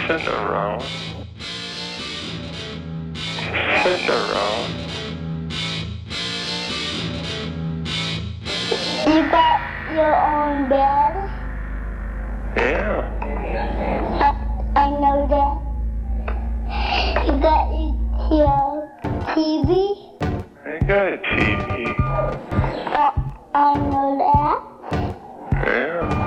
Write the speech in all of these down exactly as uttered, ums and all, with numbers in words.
Sit around. Sit around. You got your own bed? Yeah. I, I know that. You got your T V? I got a T V. I, I know that. Yeah.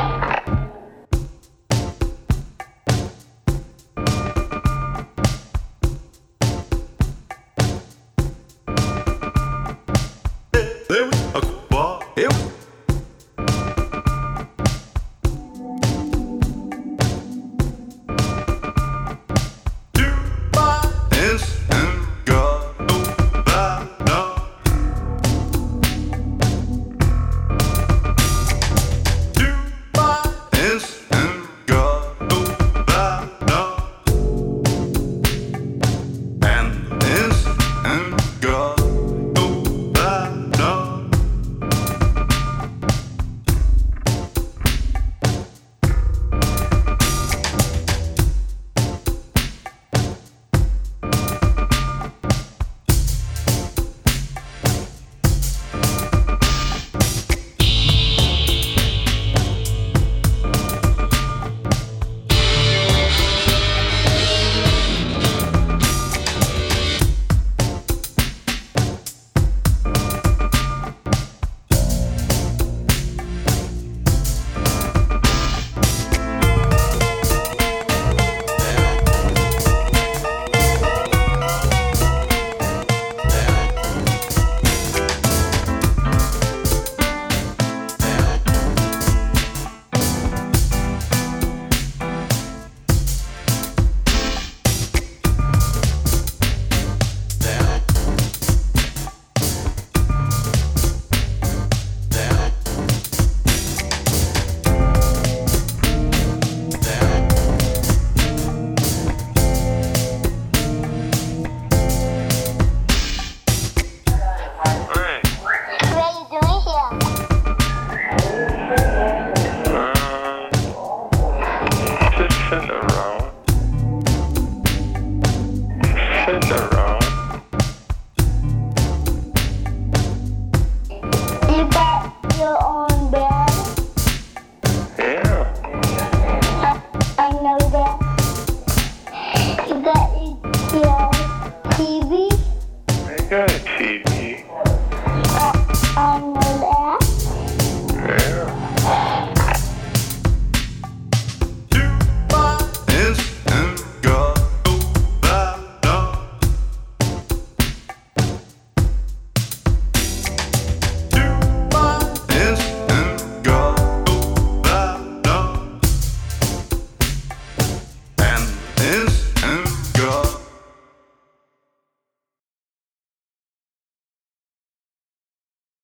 Sit around. Sit around. You got your own bed? Yeah. I, I know that. You got your T V? I got a T V.